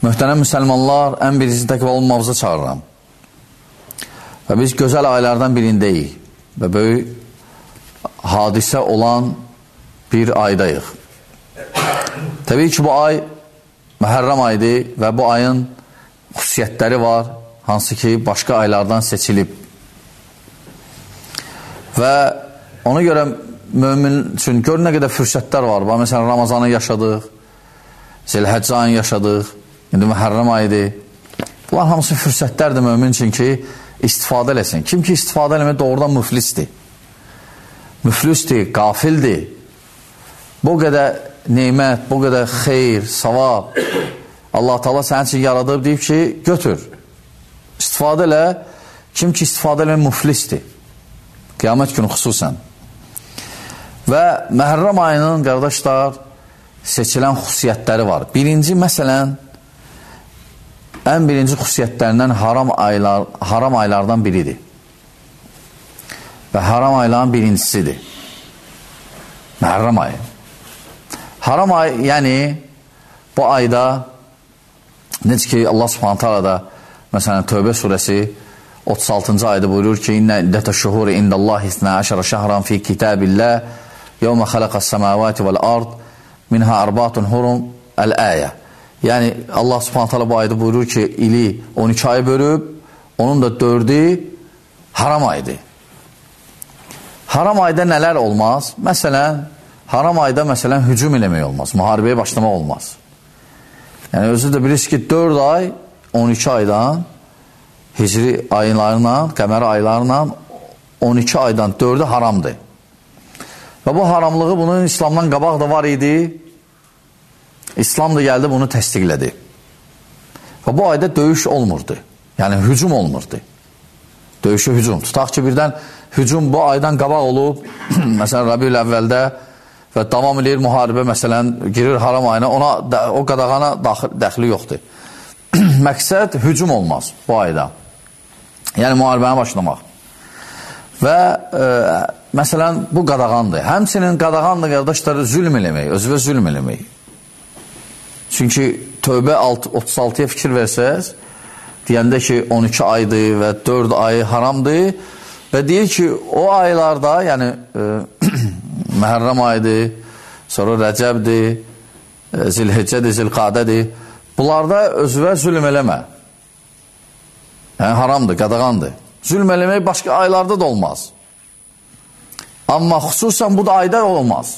Möhtərəm müsəlmanlar, ən birinci təqva olmamıza çağırıram. Və biz gözəl aylardan birindəyik və böyük hadisə olan bir aydayıq. Təbii ki, bu ay Məhərrəm aydır və bu ayın xüsusiyyətləri var, hansı ki, başqa aylardan seçilib. Və ona görə mömin üçün gör nə qədər fürsətlər var. Məsələn, Ramazanı yaşadıq, Zilhəccə ayını yaşadıq, indi Məhərrəm ayıdır. Bunlar hamısı fürsətlərdir mömin üçün ki, istifadə eləsin. Kim ki, istifadə eləmək doğrudan müflisdir. Müflisdir, qafildir. Bu qədər neymət, bu qədər xeyr, savab Allah Teala sənin üçün yaradıb, deyib ki, götür. İstifadə elə, kim ki, istifadə eləmək müflisdir. Qiyamət günü xüsusən. Və Məhərrəm ayının, qardaşlar, seçilən xüsusiyyətləri var. Birinci, məsələn, ən birinci xüsusiyyətlərindən haram aylardan biridir. Və haram ayların birincisidir. Məhərrəm ayı. Haram ay, yəni, bu ayda, necə ki, Allah Subhanahu Taala da, məsələn, Tövbə surəsi 36-cı ayda buyurur ki, İnnə iddətə şuhuri indallahi 12 şəhran fi kitabillah yevmə xaləqəs səmavati vəl-ard minhə arbatun hurum əl-əyə. Yəni, Allah Subhanahu Taala bu ayda buyurur ki, ili 12 ay bölüb, onun da 4'ü haram aydır. Haram ayda nələr olmaz? Məsələn, haram ayda hücum eləmək olmaz, müharibəyə başlamaq olmaz. Yəni, özü də bilirsiniz ki, 4 ay, 12 aydan, hicri aylarla, qəməri aylarla 12 aydan 4'ü haramdır. Və bu haramlığı bunun İslamdan qabaq da var idi. İslam da gəldi, bunu təsdiqlədi. Və bu ayda döyüş olmurdu. Yəni, hücum olmurdu. Döyüşə hücum. Tutaq ki, birdən hücum bu aydan qabaq olub, məsələn, Rəbiül əvvəldə və davam edir müharibə, məsələn, girir haram ayına, ona o qadağana dəxli yoxdur. Məqsəd hücum olmaz bu ayda. Yəni, müharibəni başlamaq. Və məsələn, bu qadağandır. Həmçinin qadağandır, qardaşlar, zülm eləmək, özünə zülm eləmək. Çünki Tövbə 36'ya fikir versəz, deyəndə ki, 12 aydır və 4 ayı haramdır və deyir ki, o aylarda, yəni Məhərrəm ayıdır, sonra Rəcəbdir, Zilheccədir, Zilqadədir, bunlarda özünə zülm eləmə. Yəni, haramdır, qadağandır. Zülm eləmək başqa aylarda da olmaz. Amma xüsusən bu da ayda olmaz.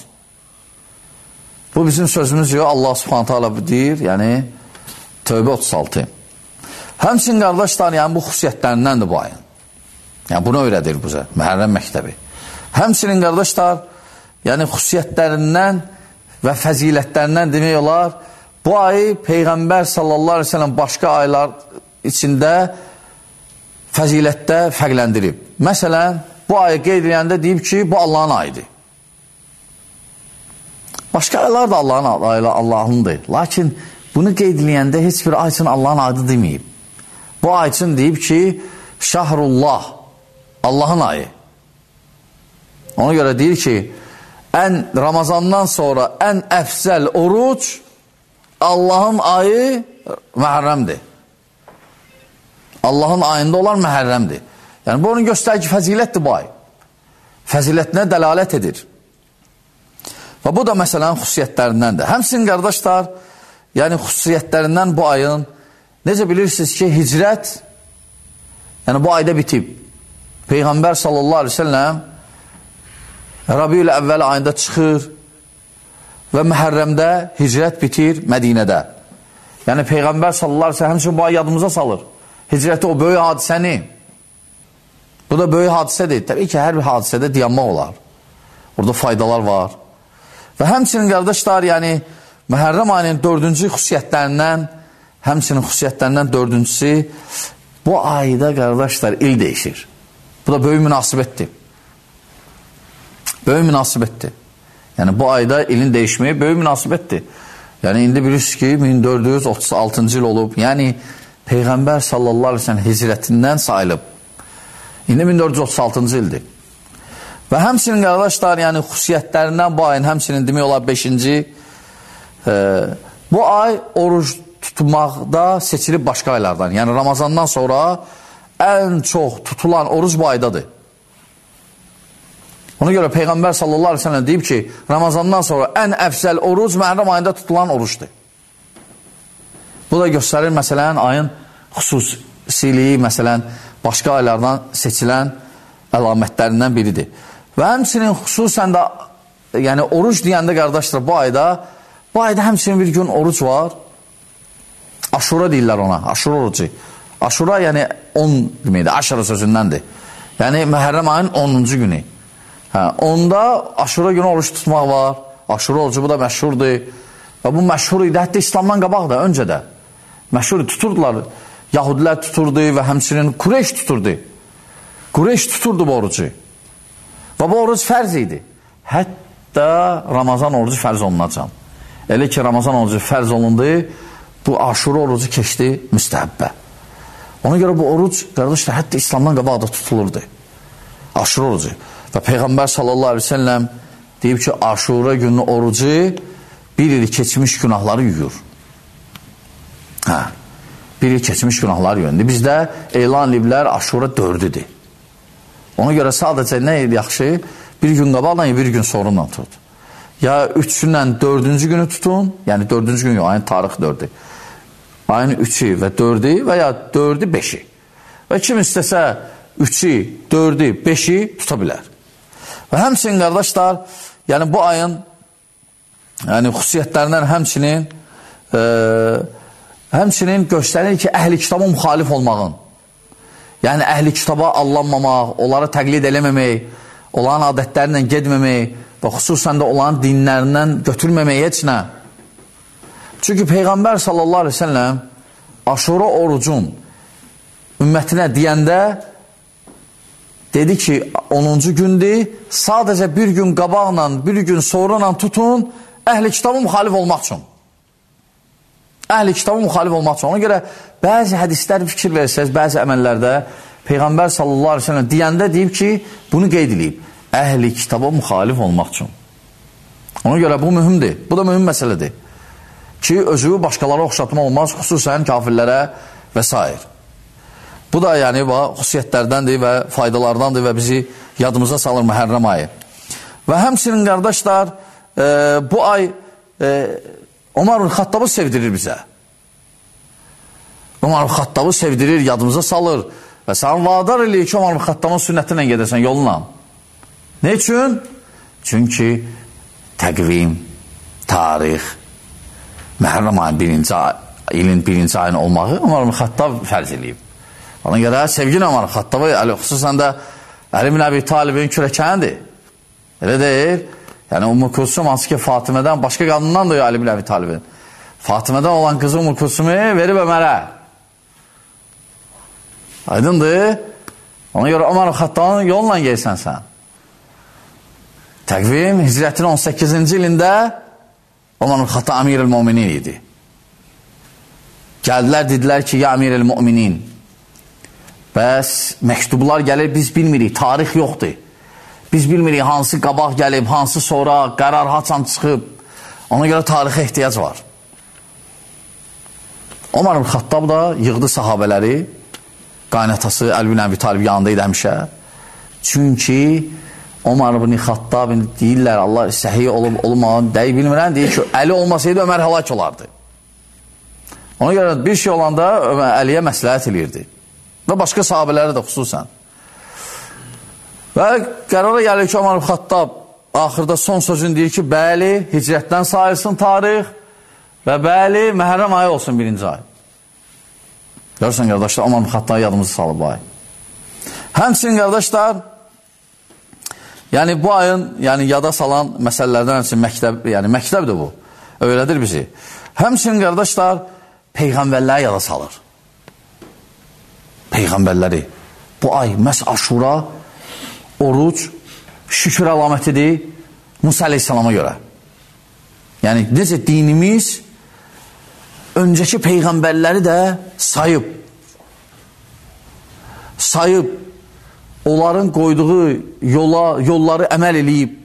Bu bizim sözümüz yox, Allah Subhanahu Taala deyir, yəni Tövbə 36. Həmçinin, qardaşlar, yəni bu xüsusiyyətlərindəndir bu ayın. Yəni, bunu öyrədir bizə, Məhərrəm məktəbi. Həmçinin, qardaşlar, yəni xüsusiyyətlərindən və fəzilətlərindən demək olar, bu ayı Peyğəmbər sallallahu aleyhi ve sellem başqa aylar içində fəzilətdə fərqləndirib. Məsələn, bu ayı qeyd edəndə deyib ki, bu Allahın ayıdır. Başqa aylar da Allahındır. Lakin bunu qeyd edəndə heç bir ay üçün Allahın adı deməyib. Bu ay üçün deyib ki, Şəhrullah, Allahın ayı. Ona görə deyir ki, Ramazandan sonra ən əfzəl oruc Allahın ayı Məhərrəmdir. Allahın ayında olan Məhərrəmdir. Yəni, bu onun göstərir ki, fəzilətdir bu ay. Fəzilətinə dəlalət edir. Və bu da məsələn xüsusiyyətlərindəndir. Həmçinin, qardaşlar, yəni xüsusiyyətlərindən bu ayın, necə bilirsiniz ki, hicrət, yəni bu ayda bitib. Peyğəmbər sallallahu aleyhi ve sellem Rəbiül əvvəl ayında çıxır və Məhərrəmdə hicrət bitir Mədinədə. Yəni Peyğəmbər sallallahu aleyhi ve sellem həmçinin bu ay yadımıza salır. Hicrəti, o böyük hadisəni. Bu da böyük hadisədir. Təbii ki, hər bir hadisədə dayanmaq olar. Orada faydalar var. Və həmçinin, qardaşlar, yəni Məhərrəm ayının 4-cü xüsusiyyətlərindən, həmçinin xüsusiyyətlərindən 4-cüsü, bu ayda, qardaşlar, il dəyişir. Bu da böyük münasibətdir. Böyük münasibətdir. Yəni, bu ayda ilin dəyişməyi böyük münasibətdir. Yəni, indi bilirsiniz ki, 1436-cı il olub. Yəni, Peyğəmbər sallallahu aleyhi ve sellem hicrətindən sayılıb. İndi 1436-cı ildir. Və həmçinin, qardaşlar, yəni xüsusiyyətlərindən bu ayın həmçinin demək olar 5-ci bu ay oruc tutmaqda seçilib başqa aylardan. Yəni Ramazandan sonra ən çox tutulan oruc bu aydadır. Ona görə Peyğəmbər sallallahu aleyhi ve sellem deyib ki, Ramazandan sonra ən əfsəl oruc Məhərrəm ayında tutulan orucdur. Bu da göstərir, məsələn, ayın xüsusiliyi, məsələn, başqa aylardan seçilən əlamətlərindən biridir. Və həmçinin xüsusən də, yəni oruc deyəndə qardaşlar, bu ayda həmçinin bir gün oruc var. Aşura deyirlər ona, aşura orucu. Aşura yəni 10 deməkdir, aşara sözündəndir. Yəni Məhərrəm ayın 10-cu günü. Onda aşura günü oruç tutmaq var. Aşura orucu bu da məşhurdur. Və bu məşhur idi, hətta İslamdan qabaq da, öncə də. Məşhur tuturdular. Yahudilər tuturdu və həmçinin Qureyş tuturdu. Qureyş tuturdu bu orucu. Və bu oruc fərz idi. Hətta Ramazan orucu fərz olunacaq. Elə ki, Ramazan orucu fərz olundu, bu aşura orucu keçdi müstəhəbbə. Ona görə bu oruc, qardaşlar, hətta İslamdan qabaq da tutulurdu. Aşura orucu. Və Peyğəmbər sallallahu aleyhi ve sellem deyib ki, aşura günü orucu bir il keçmiş günahları yuyur. Bir il keçmiş günahları yuyur. Bizdə elan ediblər aşura 4-dür. Ona görə sadəcə nə yaxşı? Bir gün qabaqla, bir gün sonrayla tut. Ya 3-dən 4-cü günü tutun, yəni 4-cü gün yox, ayın tarixi 4-dür. Ayın 3-ü və 4-ü və ya 4-ü 5-i. Və kim istəsə 3-ü, 4-ü, 5-i tuta bilər. Və həmçinin qardaşlar, yəni bu ayın xüsusiyyətlərindən həmçinin göstərir ki, əhli kitaba müxalif olmağın, yəni əhli kitaba allanmamaq, onları təqlid eləməmək, onların adətlərindən gedməmək və xüsusən də onların dinlərindən götürməmək heç nə. Çünki Peyğəmbər sallallahu aleyhi ve sellem aşura orucun ümmətinə deyəndə dedi ki, 10-cu gündür, sadəcə bir gün qabaqla, bir gün sonrayla tutun, əhli kitaba müxalif olmaq üçün. Əhli kitaba müxalif olmaq üçün. Ona görə bəzi hədislər fikir verirsəz, bəzi əməllərdə Peyğəmbər sallallahu aleyhi ve sellem deyəndə deyib ki, bunu qeyd edib, əhli kitaba müxalif olmaq üçün. Ona görə bu mühümdir, bu da mühüm məsələdir. Ki, özü başqalara oxşatma olmaz, xüsusən kafirlərə və s. Bu da yəni xüsusiyyətlərdəndir və faydalardandır və bizi yadımıza salır Məhərrəm ayı. Və həmçinin qardaşlar, bu ay Ömər Xattabı sevdirir bizə. Ömər Xattabı sevdirir, yadımıza salır və sən vadar eləyir ki, Ömər Xattabın sünnəti ilə gedəsən yoluna. Ne üçün? Çünki təqvim, tarix, Məhərrəm ayın ilin birinci ayın olmağı Ömər Xattab fərz eləyib. Ona görə sevgin Ömər Xattabı, xüsusən də Əli ibn Əbi Talibin kürəkənidir. Elə deyil. Yəni Ümmü Kulsum hansı ki Fatimədən, başqa qadından da Əli ibn Əbi Talibin. Fatimədən olan qızı Ümmü Kulsumu verib Ömərə. Aydındır. Ona görə Ömər Xattabın yolunla gelsən sən. Təqvim hicrətin 18-ci ilində Ömər Xattab Əmir-ül Müminin idi. Gəldilər, dedilər ki, ya Əmir-ül Müminin, bəs məktublar gəlir, biz bilmirik, tarix yoxdur. Biz bilmirik hansı qabaq gəlib, hansı sonra, qərar haçan çıxıb. Ona görə tarixə ehtiyac var. Ömər Xattab da yığdı sahabələri, qaynatası Əli ibn Əbi Talib yanındaydı həmişə. Çünki Ömər ibn Xattab deyirlər, Allah səhiy olub olmağını dəyi bilmirən, deyir ki, Əli olmasaydı Ömər həlak olardı. Ona görə bir şey olanda Əliyə məsləhət eləyirdi. Və başqa sahabələri də xüsusən. Və qərara gəlir ki, Ömər Xattab axırda son sözün deyir ki, bəli, hicrətdən sayılsın tarix və bəli, Məhərrəm ayı olsun birinci ay. Görürsən, qardaşlar, Ömər Xattab yadımızı salıb bu ay. Həmçinin, qardaşlar, yəni bu ayın yada salan məsələlərdən həmçinin məktəbdir bu. Öyrədir bizi. Həmçinin, qardaşlar, Peyğəmbərləri yada salır. Peyğəmbərləri. Bu ay məhz Aşura, oruc, şükür əlamətidir Musa Aleyhisselama görə. Yəni, necə dinimiz öncəki Peyğəmbərləri də sayıb, onların qoyduğu yolları əməl eləyib.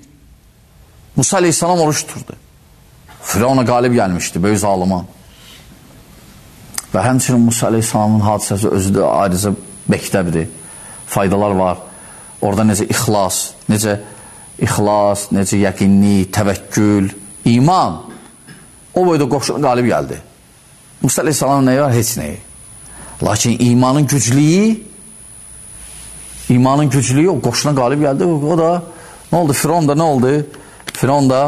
Musa Aleyhisselam oruç tuturdu. Firavuna qalib gəlmişdi, böyük zalıma. Və həmçinin Musa Aleyhisselamın hadisəsi özü də ayrıca məktəbdir. Faydalar var. Orada necə ixlas, necə yəqinlik, təvəkkül, iman. O boyda qoşuna qalib gəldi. Musa Aleyhisselamın nəyi var? Heç nəyi. Lakin imanın güclüyü o qoşuna qalib gəldi. O da nə oldu? Firon da nə oldu? Firon da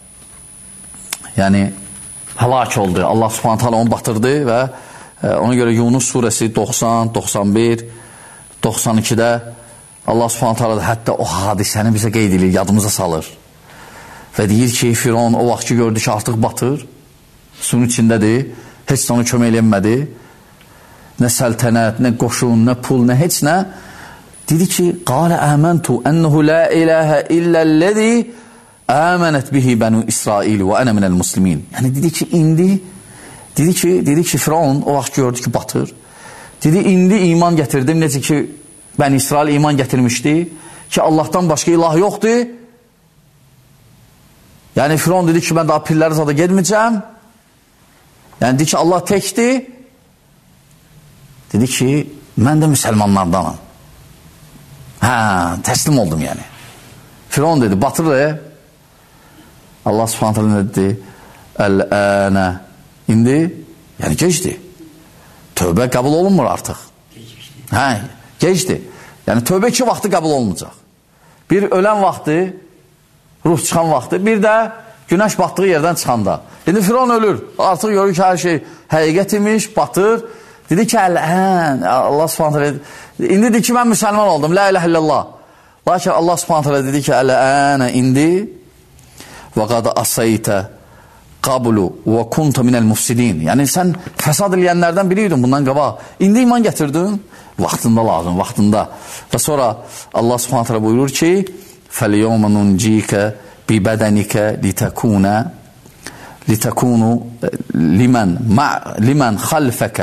yəni həlak oldu. Allah Subhanahu taala onu batırdı və ona görə Yunus surəsi 90, 91, 92-də Allah Subhanahu taala hətta o hadisəni bizə qeyd edir, yadımıza salır. Və deyir ki, Firon o vaxt ki gördü ki, artıq batır, suyun içindədir, heç də onu kömək eləmədi. Nə səltənət, nə qoşun, nə pul, nə heç nə. Dedi ki, qalə əməntu ənəhu la iləhə illəl-ləzi əmənət bihi bənu İsrail və ənə minəl muslimin. Yəni dedi ki, indi dedi ki, Firavun o vaxt gördü ki, batır. Dedi, indi iman gətirdim, necə ki, Bəni İsrail iman gətirmişdi ki, Allahdan başqa ilah yoxdur. Yəni, Firavun dedi ki, mən daha pirləri zada gedməyəcəm. Yəni, dedi ki, Allah təkdir. Dedi ki, mən də müsəlmanlardanam. Təslim oldum yəni. Firavun dedi, batır. Allah subhanət hələ nə dedi? Əl-ənə. İndi, yəni gecdir. Tövbə qəbul olunmur artıq. Gecdir. Yəni tövbə 2 vaxtı qəbul olunacaq. Bir ölən vaxtı, ruh çıxan vaxtı, bir də günəş batdığı yerdən çıxanda. İndi Firavun ölür. Artıq görür ki, hər şey həqiqət imiş, batır. Dedi ki, Allah subhanət hələ indi dedi ki, mən müsəlman oldum. La ilahe illallah. Lakin Allah subhanət hələ dedi ki, əl-ənə indi və qad asaytə qabulu və kunta minəl mufsidin. Yəni sən fəsad eləyənlərdən biriydin bundan qabaq. İndi iman gətirdin. Vaxtında lazım, vaxtında. Və sonra Allah subhanət hələ buyurur ki, فَالْيَوْمَ نُنْجِيكَ بِبَدَنِكَ لِتَكُونُ لِمَنْ خَلْفَكَ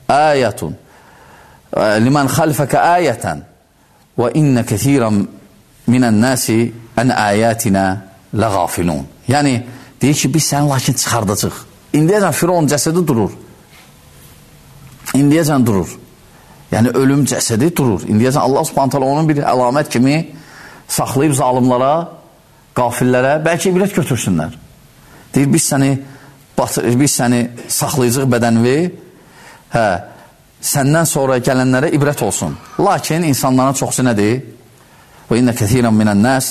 آيَةً وَإِنَّ كَثِيرًا مِنَ النَّاسِ أَنْ آيَاتِنَا لَغَافِلُونَ. Yəni, deyir ki, biz səni lakin çıxardacaq. İndiyəcən Firavun cəsədi durur. İndiyəcən durur. Yəni, ölüm cəsədi durur. İndiyəcən Allah subhanət hələ onun bir əlamət kimi saxlayıb zalimlara, qafillərə, bəlkə ibrət götürsünlər. Deyir, biz səni saxlayacaq bədənvi, səndən sonra gələnlərə ibrət olsun. Lakin insanların çoxsu nədir? Və innə kəthirən minən nəs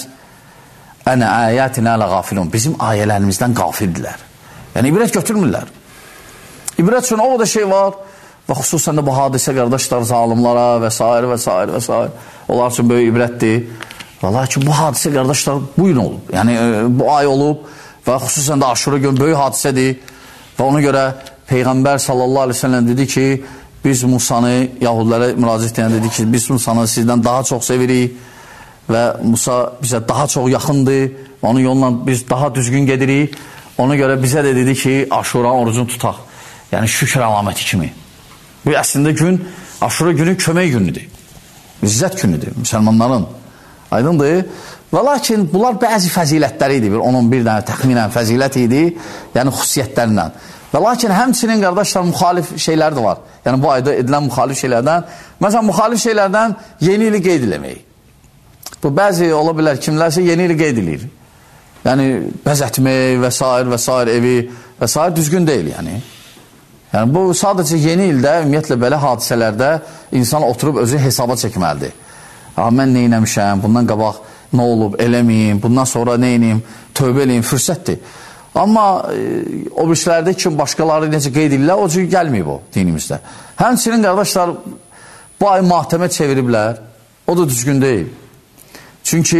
ənə əyətinə ləğafilun. Bizim ayələrimizdən qafildirlər. Yəni, ibrət götürmürlər. İbrət üçün o da şey var və xüsusən də bu hadisə qardaşlar zalimlara və s. və s. və s. Onlar üçün böyük ibrətdir. Və lakin bu hadisə qardaşlar bu gün olub. Yəni, bu ay olub və xüsusən də Aşura gün böyük hadisədir. Və ona görə Peyğəmbər sallallahu aleyhi ve sellem dedi ki, biz Musanı, Yahudilərə müraciət edən dedi ki, biz Musanı sizdən daha çox sevirik və Musa bizə daha çox yaxındır, onun yolundan biz daha düzgün gedirik. Ona görə bizə də dedi ki, Aşura orucunu tutaq. Yəni, şükür əlaməti kimi. Bu əslində gün, Aşura günü kömək günüdür. İzzət günüdür, müsəlmanların. Aydındır. Və lakin bunlar bəzi fəzilətləri idi. 10-11 dənə təxminən fəzilət idi, yəni xüsusiyyətlərlə. Və lakin həmçinin qardaşlar müxalif şeylər də var. Yəni bu ayda edilən müxalif şeylərdən, məsələn, müxalif şeylərdən yeni ili qeyd eləmək. Bu bəzi ola bilər, kimlərsə yeni ili qeyd edir. Yəni bəzətmək və s. evi və s. düzgün deyil yəni. Yəni bu sadəcə yeni ildə, ümumiyyətlə belə hadisələrdə insan oturub özü hesaba çəkməlidir. Mən nə eləmişəm, bundan qabaq nə olub, eləməyim, bundan sonra nə eləyim, tövbə eləyim, fürsətdir. Amma o birişlərdə kim başqaları necə qeyd edirlər, o cür gəlməyib o dinimizdə. Həmçinin qardaşlar, bu ay matəmə çeviriblər, o da düzgün deyil. Çünki,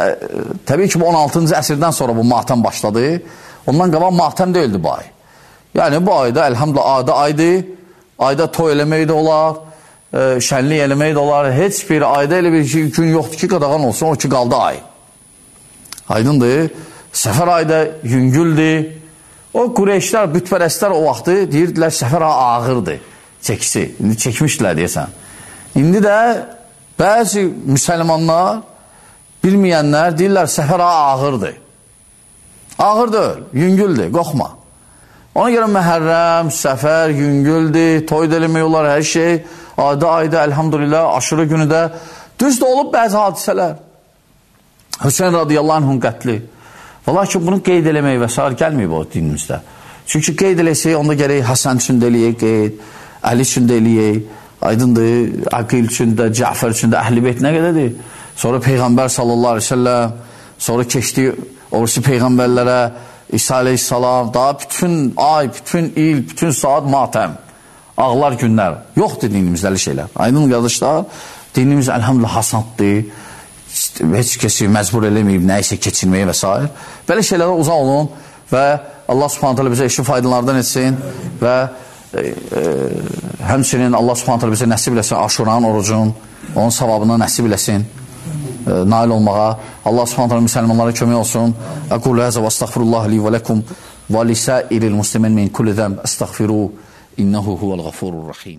təbii ki, 16-cı əsrdən sonra bu matəm başladı, ondan qabaq matəm deyildi bu ay. Yəni, bu ayda, əlhamdülillah, adı aydır, ayda toy eləmək də olar, şənlik eləmək də olar, heç bir ayda elə bir gün yoxdur ki, qadağan olsun, o ki, qaldı ay. Aydındır, səfər ayda yüngüldür. O Qureyşlər, bütpərəstlər o vaxtı deyirdilər, səfər ağırdır, çəkisi. İndi çəkmişdilər deyəsən. İndi də bəzi müsəlmanlar, bilməyənlər deyirlər, səfər ağırdır. Ağır deyil, yüngüldür, qorxma. Ona görə Məhərrəm, Səfər, yüngüldür, toy da eləmək olar, hər şey. Ayda, elhamdülillah, aşırı günü də. Düz də olub bəzi hadisələr. Hüseyin radiyallahu anhun qətli. Və lakin bunu qeyd eləmək və s. gəlməyib o dinimizdə. Çünki qeyd eləsək, onda gərək Həsən üçün də eləyək qeyd, Əli üçün də eləyək, aydındır, Aqil üçün də, Cəfər üçün də, Əhl-i Beyt nə qədədir? Sonra Peyğəmbər sallallahu aleyhi ve sellem, sonra keçdi orası Peyğəmbərlərə, İsa aleyhissalam, daha bütün ay, bütün il, bütün saat matəm, ağlar günlər. Yoxdur dinimizdə elə şeylər. Aydın qardaşlar, dinimiz əlhamdülillah hasandır, heç kəsi məcbur eləməyib, nəyisə keçirməyə və s. Belə şeylərə uzaq olun və Allah subhanət hələ bizə işi faydalardan etsin və həmçinin Allah subhanət hələ bizə nəsib eləsin Aşuranın orucun, onun savabını nəsib eləsin nail olmağa. Allah subhanət hələ müsəlmanlara kömək olsun. Əqulu həzə və əstəğfirullah li və ləkum və lisəiril muslimin min kulli zəmb əstəğfiru innəhu huvəl-ğafurur-rəhim.